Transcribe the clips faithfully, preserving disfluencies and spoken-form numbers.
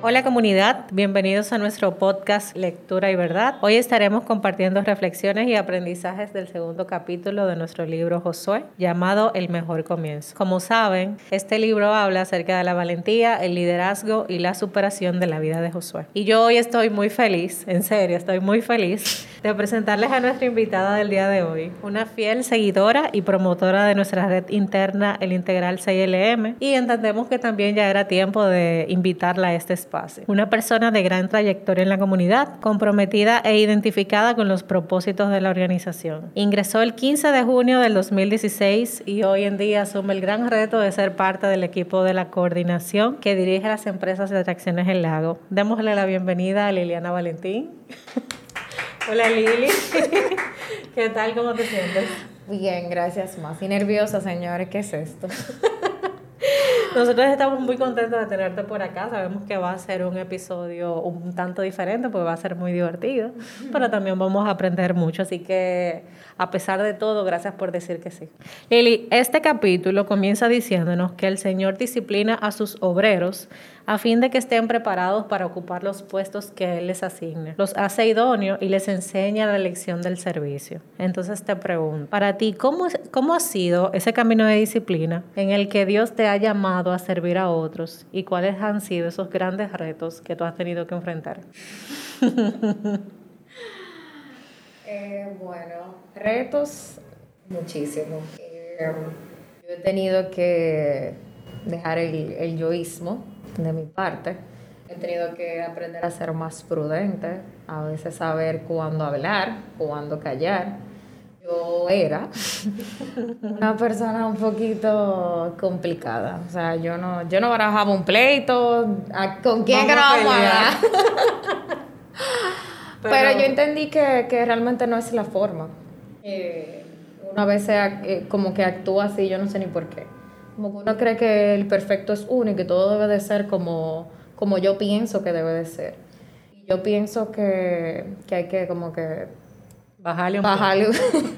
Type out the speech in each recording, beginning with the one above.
Hola comunidad, bienvenidos a nuestro podcast Lectura y Verdad. Hoy estaremos compartiendo reflexiones y aprendizajes del segundo capítulo de nuestro libro Josué, llamado El Mejor Comienzo. Como saben, este libro habla acerca de la valentía, el liderazgo y la superación de la vida de Josué. Y yo hoy estoy muy feliz, en serio, estoy muy feliz de presentarles a nuestra invitada del día de hoy, una fiel seguidora y promotora de nuestra red interna, el Integral seis L M, y entendemos que también ya era tiempo de invitarla a este espacio. Una persona de gran trayectoria en la comunidad, comprometida e identificada con los propósitos de la organización. Ingresó el quince de junio del dos mil dieciséis y hoy en día asume el gran reto de ser parte del equipo de la coordinación que dirige las empresas de Atracciones El Lago. Démosle la bienvenida a Liliana Valentín. Hola Lili, ¿qué tal? ¿Cómo te sientes? Bien, gracias más. Y nerviosa, señores, ¿qué es esto? Nosotros estamos muy contentos de tenerte por acá. Sabemos que va a ser un episodio un tanto diferente porque va a ser muy divertido, pero también vamos a aprender mucho. Así que, a pesar de todo, gracias por decir que sí. Lili, este capítulo comienza diciéndonos que el Señor disciplina a sus obreros a fin de que estén preparados para ocupar los puestos que Él les asigne. Los hace idóneos y les enseña la lección del servicio. Entonces te pregunto, para ti, ¿cómo, cómo ha sido ese camino de disciplina en el que Dios te ha llamado a servir a otros? ¿Y cuáles han sido esos grandes retos que tú has tenido que enfrentar? eh, bueno, retos muchísimos. Eh, yo he tenido que dejar el, el yoísmo de mi parte. He tenido que aprender a ser más prudente, a veces saber cuándo hablar, cuándo callar. Yo era una persona un poquito complicada. O sea, yo no, yo no barajaba un pleito. ¿Con quién que no vamos a hablar? Pero, Pero yo entendí que, que realmente no es la forma. Eh, una vez eh, como que actúa así, yo no sé ni por qué. Como que uno cree que el perfecto es uno y que todo debe de ser como, como yo pienso que debe de ser. Y yo pienso que, que hay que como que bajarle un bajarle,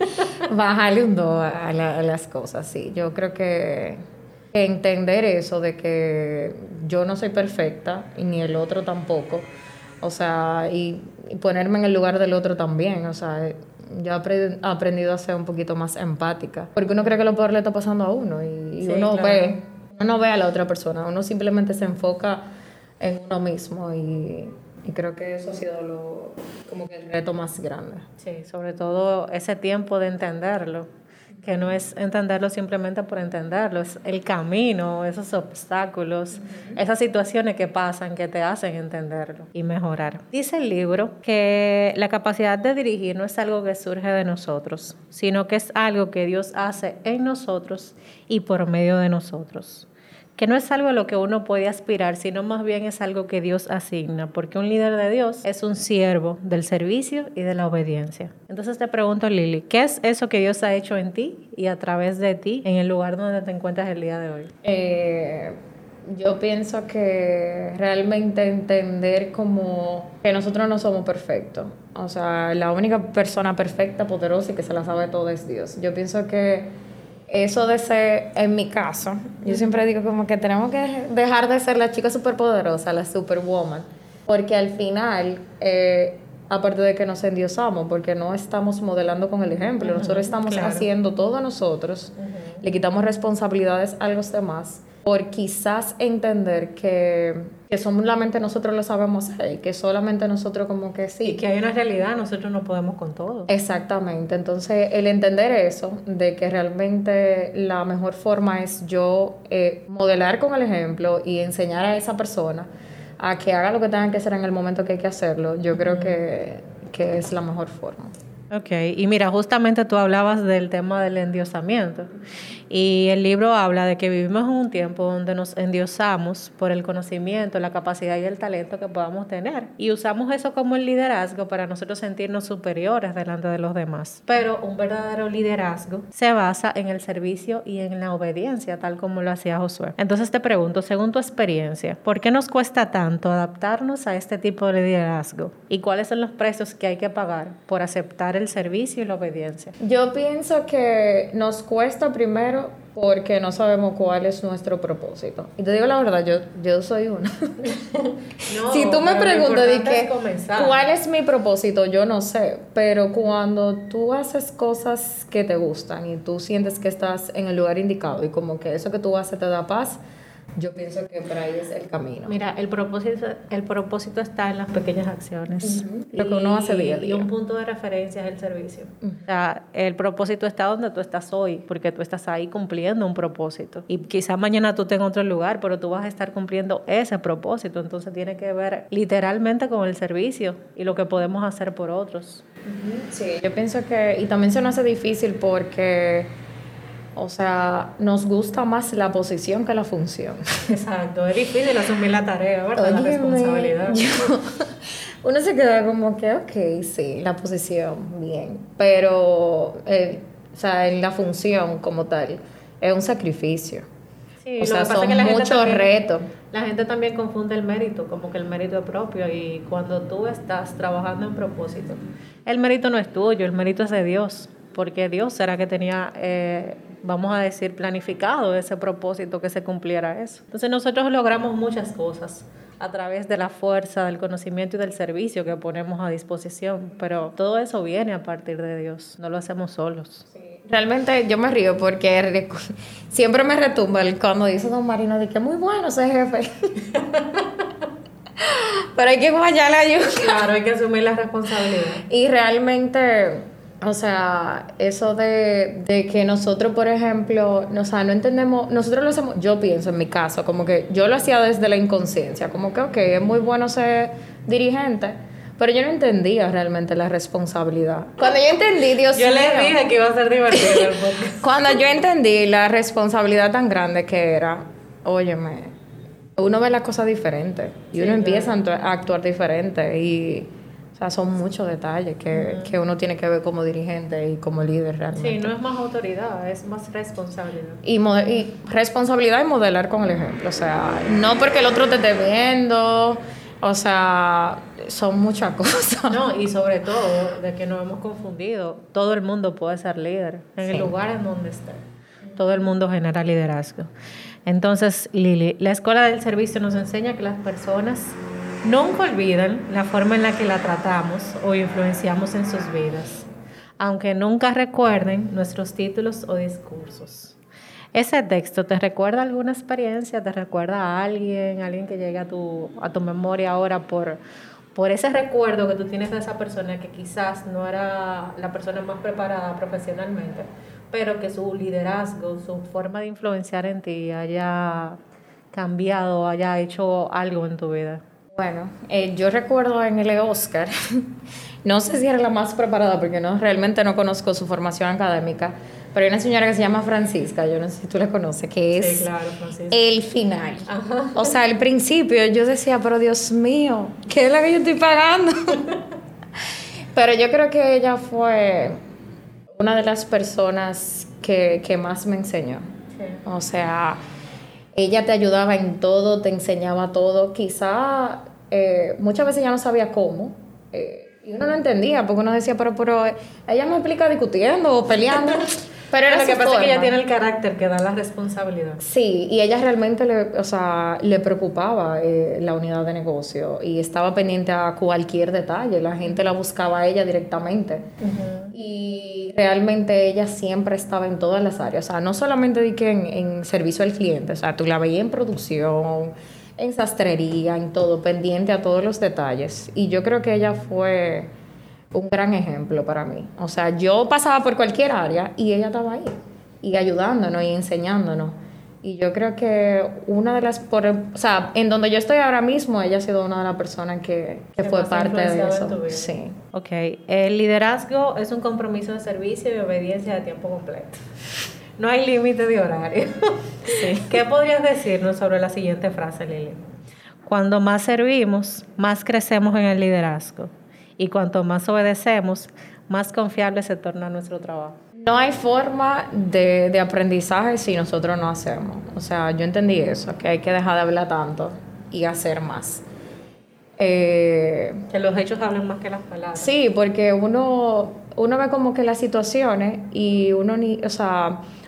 bajarle un do a, la, a las cosas, sí. Yo creo que, que entender eso de que yo no soy perfecta y ni el otro tampoco. O sea, y, y ponerme en el lugar del otro también, o sea... Yo he aprendido a ser un poquito más empática. Porque uno cree que lo peor le está pasando a uno. Y, y sí, uno, claro. ve, uno no ve a la otra persona. Uno simplemente se enfoca en uno mismo. Y, y creo que eso ha sido lo, como que el reto más grande. Sí, sobre todo ese tiempo de entenderlo. Que no es entenderlo simplemente por entenderlo, es el camino, esos obstáculos, uh-huh. esas situaciones que pasan que te hacen entenderlo y mejorar. Dice el libro que la capacidad de dirigir no es algo que surge de nosotros, sino que es algo que Dios hace en nosotros y por medio de nosotros. Que no es algo a lo que uno puede aspirar, sino más bien es algo que Dios asigna, porque un líder de Dios es un siervo del servicio y de la obediencia. Entonces te pregunto, Lili, ¿qué es eso que Dios ha hecho en ti y a través de ti en el lugar donde te encuentras el día de hoy? Eh, yo pienso que realmente entender como que nosotros no somos perfectos. O sea, la única persona perfecta, poderosa y que se la sabe todo es Dios. Yo pienso que eso de ser, en mi caso, yo siempre digo como que tenemos que dejar de ser la chica superpoderosa, la superwoman, porque al final, eh, aparte de que nos endiosamos, porque no estamos modelando con el ejemplo, uh-huh, nosotros estamos claro. haciendo todo nosotros, uh-huh. le quitamos responsabilidades a los demás, por quizás entender que, que solamente nosotros lo sabemos hacer, que solamente nosotros como que sí. Y que hay una realidad, nosotros no podemos con todo. Exactamente, entonces el entender eso, de que realmente la mejor forma es yo eh, modelar con el ejemplo y enseñar a esa persona a que haga lo que tenga que hacer en el momento que hay que hacerlo, yo uh-huh. creo que, que es la mejor forma. Ok, y mira, justamente tú hablabas del tema del endiosamiento y el libro habla de que vivimos en un tiempo donde nos endiosamos por el conocimiento, la capacidad y el talento que podamos tener y usamos eso como el liderazgo para nosotros sentirnos superiores delante de los demás. Pero un verdadero liderazgo se basa en el servicio y en la obediencia, tal como lo hacía Josué. Entonces te pregunto, según tu experiencia, ¿por qué nos cuesta tanto adaptarnos a este tipo de liderazgo? ¿Y cuáles son los precios que hay que pagar por aceptar el servicio y la obediencia? Yo pienso que nos cuesta primero porque no sabemos cuál es nuestro propósito. Y te digo la verdad, yo, yo soy una. No, si tú me pero lo preguntas de importante que, es comenzar. cuál es mi propósito, yo no sé. Pero cuando tú haces cosas que te gustan y tú sientes que estás en el lugar indicado y como que eso que tú haces te da paz, yo pienso que por ahí es el camino. Mira, el propósito, el propósito está en las pequeñas acciones. Uh-huh. Lo que uno hace día a día. Y un punto de referencia es el servicio. Uh-huh. O sea, el propósito está donde tú estás hoy, porque tú estás ahí cumpliendo un propósito. Y quizá mañana tú estés en otro lugar, pero tú vas a estar cumpliendo ese propósito. Entonces tiene que ver literalmente con el servicio y lo que podemos hacer por otros. Uh-huh. Sí, yo pienso que... Y también se nos hace difícil porque... O sea, nos gusta más la posición que la función. Exacto, es difícil asumir la tarea, ¿verdad? Óyeme, la responsabilidad. Yo, uno se queda como que, ok, sí, la posición, bien. Pero, eh, o sea, en la función como tal, es un sacrificio. Sí, o sea, son muchos retos. La gente también confunde el mérito, como que el mérito es propio. Y cuando tú estás trabajando en propósito, el mérito no es tuyo, el mérito es de Dios. Porque Dios será que tenía, eh, vamos a decir, planificado ese propósito, que se cumpliera eso. Entonces nosotros logramos muchas cosas a través de la fuerza, del conocimiento y del servicio que ponemos a disposición, pero todo eso viene a partir de Dios, no lo hacemos solos. Sí. Realmente yo me río porque siempre me retumba cuando dice Don Marino de que es muy bueno ser jefe. Pero hay que guayar la yuca. Claro, hay que asumir la responsabilidad. Y realmente... O sea, eso de, de que nosotros, por ejemplo, no, o sea, no entendemos, nosotros lo hacemos, yo pienso en mi caso, como que yo lo hacía desde la inconsciencia, como que, ok, es muy bueno ser dirigente, pero yo no entendía realmente la responsabilidad. Cuando yo entendí, Dios yo mío. Yo les dije que iba a ser divertido el podcast. Cuando yo entendí la responsabilidad tan grande que era, óyeme, uno ve las cosas diferentes y sí, uno empieza claro. a actuar diferente y... O sea, son muchos detalles que, uh-huh. que uno tiene que ver como dirigente y como líder realmente. Sí, no es más autoridad, es más responsabilidad. Y, mod- y responsabilidad y modelar con el ejemplo. O sea, no porque el otro te esté viendo, o sea, son muchas cosas. No, y sobre todo, de que nos hemos confundido, todo el mundo puede ser líder, en sí. el lugar en donde esté. Todo el mundo genera liderazgo. Entonces, Lili, la Escuela del Servicio nos enseña que las personas... nunca olvidan la forma en la que la tratamos o influenciamos en sus vidas, aunque nunca recuerden nuestros títulos o discursos. ¿Ese texto te recuerda alguna experiencia? ¿Te recuerda a alguien? ¿Alguien que llegue a tu, a tu memoria ahora por, por ese recuerdo que tú tienes de esa persona que quizás no era la persona más preparada profesionalmente, pero que su liderazgo, su forma de influenciar en ti haya cambiado, haya hecho algo en tu vida? Bueno, eh, yo recuerdo en el Oscar, no sé si era la más preparada porque no realmente no conozco su formación académica, pero hay una señora que se llama Francisca, yo no sé si tú la conoces, que es sí, claro, el final. Ajá. O sea, al principio yo decía, pero Dios mío, ¿qué es la que yo estoy pagando? Pero yo creo que ella fue una de las personas que, que más me enseñó. Sí. O sea... ella te ayudaba en todo, te enseñaba todo. Quizá eh, muchas veces ya no sabía cómo. Eh, y uno no entendía, porque uno decía, pero, pero ella me explica discutiendo o peleando. Pero era lo que pasa forma. es que ella tiene el carácter que da la responsabilidad. Sí, y ella realmente le, o sea, le preocupaba eh, la unidad de negocio y estaba pendiente a cualquier detalle. La gente la buscaba a ella directamente. Uh-huh. Y realmente ella siempre estaba en todas las áreas. O sea, no solamente de que en, en servicio al cliente, o sea, tú la veías en producción, en sastrería, en todo, pendiente a todos los detalles. Y yo creo que ella fue... un gran ejemplo para mí. O sea, yo pasaba por cualquier área y ella estaba ahí, y ayudándonos y enseñándonos. Y yo creo que una de las... Por, o sea, en donde yo estoy ahora mismo, ella ha sido una de las personas que, que fue parte de eso. Sí. Ok. El liderazgo es un compromiso de servicio y obediencia de tiempo completo. No hay límite de horario. Sí. ¿Qué podrías decirnos sobre la siguiente frase, Lili? Cuando más servimos, más crecemos en el liderazgo. Y cuanto más obedecemos, más confiable se torna nuestro trabajo. No hay forma de, de aprendizaje si nosotros no hacemos. O sea, yo entendí eso, que hay que dejar de hablar tanto y hacer más. Eh, que los hechos hablan más que las palabras. Sí, porque uno, uno ve como que las situaciones y uno ni, o sea,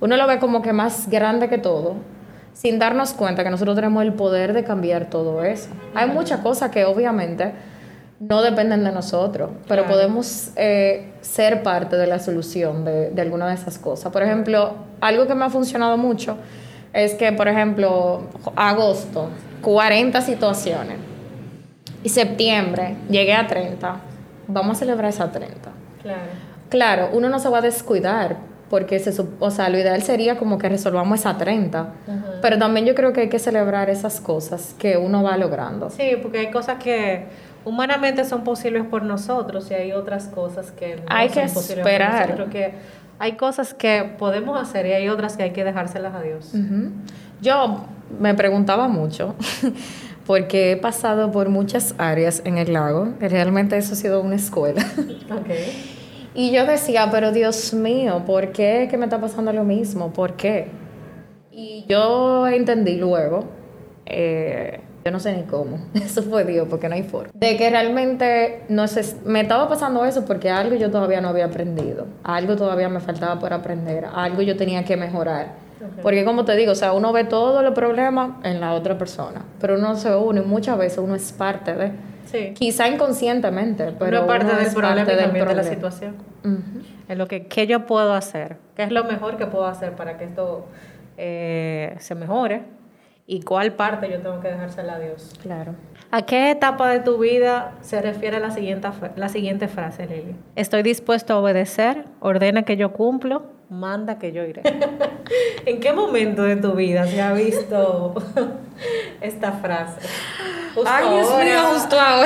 uno lo ve como que más grande que todo, sin darnos cuenta que nosotros tenemos el poder de cambiar todo eso. Uh-huh. Hay muchas cosas que obviamente no dependen de nosotros, pero claro. podemos eh, ser parte de la solución de, de alguna de esas cosas. Por ejemplo, algo que me ha funcionado mucho es que, por ejemplo, agosto, cuarenta situaciones, y septiembre, llegué a treinta, vamos a celebrar esas treinta. Claro. Claro, uno no se va a descuidar, porque se, o sea, lo ideal sería como que resolvamos esas treinta, uh-huh. pero también yo creo que hay que celebrar esas cosas que uno va logrando. Sí, porque hay cosas que humanamente son posibles por nosotros y hay otras cosas que no hay son que posibles esperar. por nosotros. Que hay cosas que podemos hacer y hay otras que hay que dejárselas a Dios. Uh-huh. Yo me preguntaba mucho, porque he pasado por muchas áreas en el lago. Realmente eso ha sido una escuela. Okay. Y yo decía, pero Dios mío, ¿por qué que me está pasando lo mismo? ¿Por qué? Y yo entendí luego, eh, yo no sé ni cómo, eso fue Dios, porque no hay forma, de que realmente no sé, me estaba pasando eso porque algo yo todavía no había aprendido, algo todavía me faltaba por aprender, algo yo tenía que mejorar. Okay. Porque como te digo, o sea, uno ve todos los problemas en la otra persona, pero uno se une y muchas veces uno es parte de... Sí. Quizá inconscientemente, pero uno parte uno del es problema parte y del también problema. de la situación. Uh-huh. Es lo que ¿qué yo puedo hacer? ¿Qué es lo mejor que puedo hacer para que esto eh, se mejore? ¿Y cuál parte yo tengo que dejársela a Dios? Claro. ¿A qué etapa de tu vida se refiere la siguiente, la siguiente frase, Lili? Estoy dispuesto a obedecer, ordena que yo cumplo, manda que yo iré. ¿En qué momento de tu vida se ha visto esta frase? Justo Ay, Dios ahora. mío, justo ahora.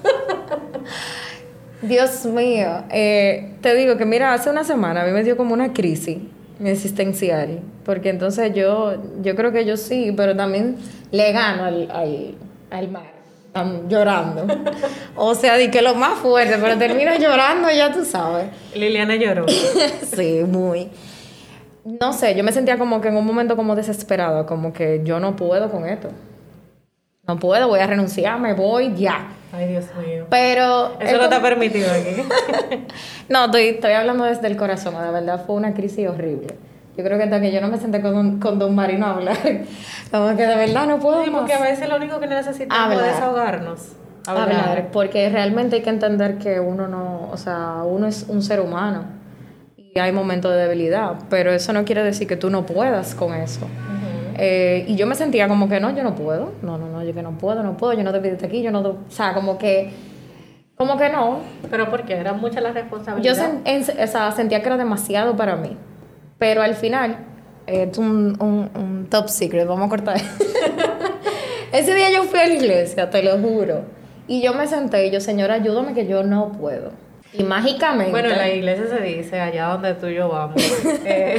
Dios mío. Eh, te digo que, mira, hace una semana a mí me dio como una crisis existencial. Porque entonces yo, yo creo que yo sí, pero también le gano al, al, al mar. Están llorando. O sea, di que lo más fuerte, pero termino llorando, ya tú sabes. Liliana lloró. Sí, muy. No sé, yo me sentía como que en un momento como desesperada, como que yo no puedo con esto. No puedo, voy a renunciar, me voy ya. Ay, Dios mío. Pero... Eso no está permitido aquí. No, estoy, estoy hablando desde el corazón. De verdad fue una crisis horrible. Yo creo que hasta que yo no me senté con, con Don Marino a hablar. Como que de verdad no puedo sí, más. Porque a veces lo único que necesitamos es desahogarnos. Hablar. hablar. Porque realmente hay que entender que uno no... O sea, uno es un ser humano. Y hay momentos de debilidad. Pero eso no quiere decir que tú no puedas con eso. Eh, y yo me sentía como que no, yo no puedo, no, no, no, yo que no puedo, no puedo, yo no te pido aquí, yo no, te, o sea, como que, como que no. ¿Pero por qué? ¿Era mucha la responsabilidad? Yo sen, en, o sea, sentía que era demasiado para mí, pero al final, eh, es un, un, un top secret, vamos a cortar. Ese día yo fui a la iglesia, te lo juro, y yo me senté y yo, Señor, ayúdame que yo no puedo. Y mágicamente... Bueno, en la iglesia se dice, allá donde tú y yo vamos, eh,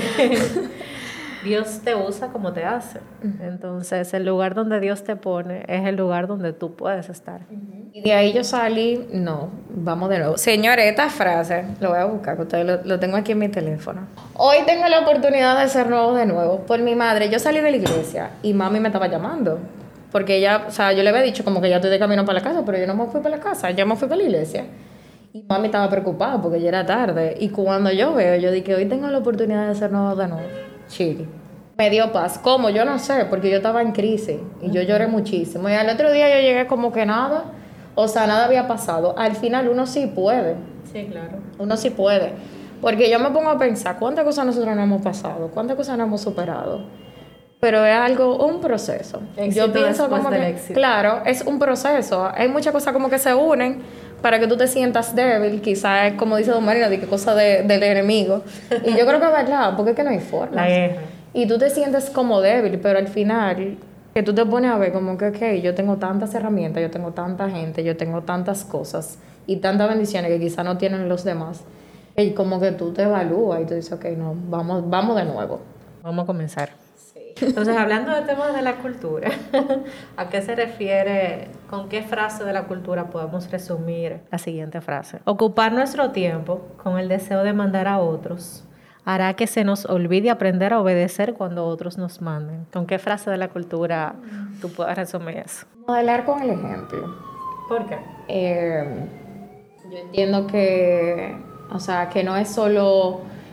Dios te usa como te hace. Uh-huh. Entonces, el lugar donde Dios te pone es el lugar donde tú puedes estar. Uh-huh. Y de ahí yo salí, no, vamos de nuevo. Señores, esta frase, lo voy a buscar, que ustedes lo, lo tengo aquí en mi teléfono. Hoy tengo la oportunidad de ser nuevo de nuevo. Por mi madre, yo salí de la iglesia y mami me estaba llamando. Porque ella, o sea, yo le había dicho como que ya estoy de camino para la casa, pero yo no me fui para la casa, yo me fui para la iglesia. Y mami estaba preocupada porque ya era tarde. Y cuando yo veo, yo dije, hoy tengo la oportunidad de ser nuevo de nuevo. Chile. Me dio paz. ¿Cómo? Yo no sé, porque yo estaba en crisis y yo lloré muchísimo. Y al otro día yo llegué como que nada, o sea, nada había pasado. Al final uno sí puede. Sí, claro. Uno sí puede. Porque yo me pongo a pensar, ¿cuántas cosas nosotros no hemos pasado? ¿Cuántas cosas no hemos superado? Pero es algo, un proceso. Éxito yo pienso como que, éxito. Claro, es un proceso. Hay muchas cosas como que se unen para que tú te sientas débil, quizás es como dice Don Marino, de que cosa de, del enemigo. Y yo creo que es verdad, porque es que no hay forma. La guerra. Y tú te sientes como débil, pero al final, que tú te pones a ver como que, ok, yo tengo tantas herramientas, yo tengo tanta gente, yo tengo tantas cosas y tantas bendiciones que quizás no tienen los demás. Y como que tú te evalúas y tú dices, ok, no, vamos, vamos de nuevo. Vamos a comenzar. Entonces, hablando de temas de la cultura, ¿a qué se refiere? ¿Con qué frase de la cultura podemos resumir la siguiente frase? Ocupar nuestro tiempo con el deseo de mandar a otros hará que se nos olvide aprender a obedecer cuando otros nos manden. ¿Con qué frase de la cultura tú puedes resumir eso? Modelar con el ejemplo. ¿Por qué? Eh, yo entiendo que, o sea, que no es solo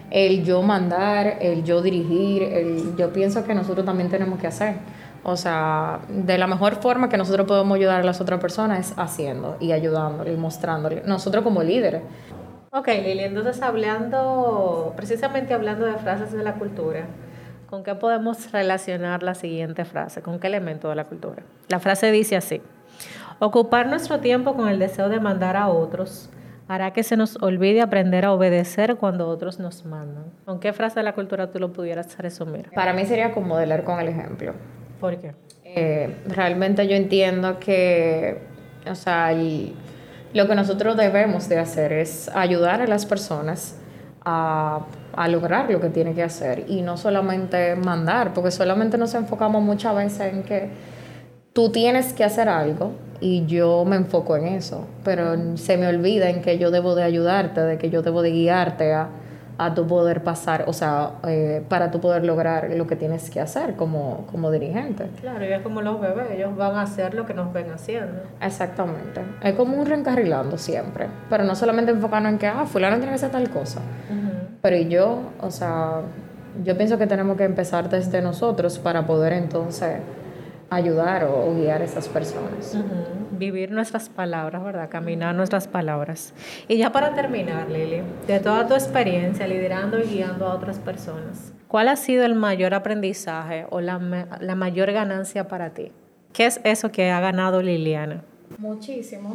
el yo mandar, el yo dirigir, el, yo pienso que nosotros también tenemos que hacer. O sea, de la mejor forma que nosotros podemos ayudar a las otras personas es haciendo y ayudándole y mostrándole. Nosotros como líderes. Ok, Lili, entonces hablando, precisamente hablando de frases de la cultura, ¿con qué podemos relacionar la siguiente frase? ¿Con qué elemento de la cultura? La frase dice así: ocupar nuestro tiempo con el deseo de mandar a otros hará que se nos olvide aprender a obedecer cuando otros nos mandan. ¿Con qué frase de la cultura tú lo pudieras resumir? Para mí sería como de leer con el ejemplo. ¿Por qué? Eh, realmente yo entiendo que, o sea, el, lo que nosotros debemos de hacer es ayudar a las personas a, a lograr lo que tienen que hacer y no solamente mandar, porque solamente nos enfocamos muchas veces en que tú tienes que hacer algo y yo me enfoco en eso, pero se me olvida en que yo debo de ayudarte, de que yo debo de guiarte a, a tu poder pasar, o sea, eh, para tu poder lograr lo que tienes que hacer como, como dirigente. Claro, y es como los bebés, ellos van a hacer lo que nos ven haciendo. Exactamente. Es como un reencarrilando siempre, pero no solamente enfocarnos en que, ah, fulano tiene que hacer tal cosa. Uh-huh. Pero y yo, o sea, yo pienso que tenemos que empezar desde nosotros para poder entonces ayudar o, o guiar a esas personas. Uh-huh. Vivir nuestras palabras, ¿verdad? Caminar nuestras palabras. Y ya para terminar, Lili, de toda tu experiencia liderando y guiando a otras personas, ¿cuál ha sido el mayor aprendizaje o la, la mayor ganancia para ti? ¿Qué es eso que ha ganado Liliana? Muchísimo.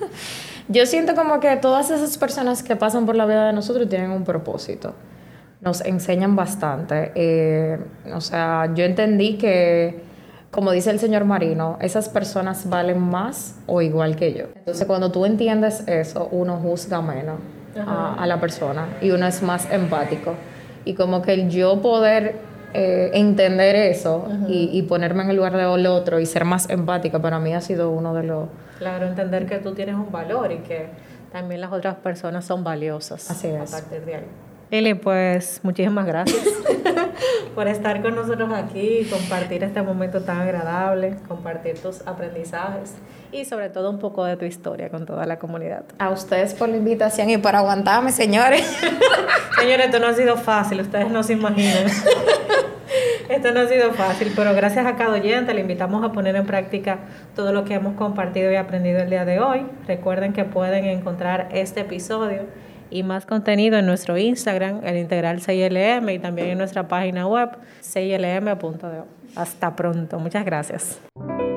Yo siento como que todas esas personas que pasan por la vida de nosotros tienen un propósito. Nos enseñan bastante. Eh, o sea, yo entendí que, como dice el señor Marino, esas personas valen más o igual que yo. Entonces, cuando tú entiendes eso, uno juzga menos a, a la persona y uno es más empático. Y como que el yo poder eh, entender eso uh-huh. y, y ponerme en el lugar del otro y ser más empática, para mí ha sido uno de los... Claro, entender que tú tienes un valor y que también las otras personas son valiosas. Así es. A partir de ahí. Lili, pues muchísimas gracias por estar con nosotros aquí y compartir este momento tan agradable, compartir tus aprendizajes y sobre todo un poco de tu historia con toda la comunidad. A ustedes por la invitación y por aguantarme, señores. Señores, esto no ha sido fácil, ustedes no se imaginan. Esto no ha sido fácil, pero gracias a cada oyente le invitamos a poner en práctica todo lo que hemos compartido y aprendido el día de hoy. Recuerden que pueden encontrar este episodio y más contenido en nuestro Instagram, el Integral C I L M, y también en nuestra página web, c i l m punto d o. Hasta pronto. Muchas gracias.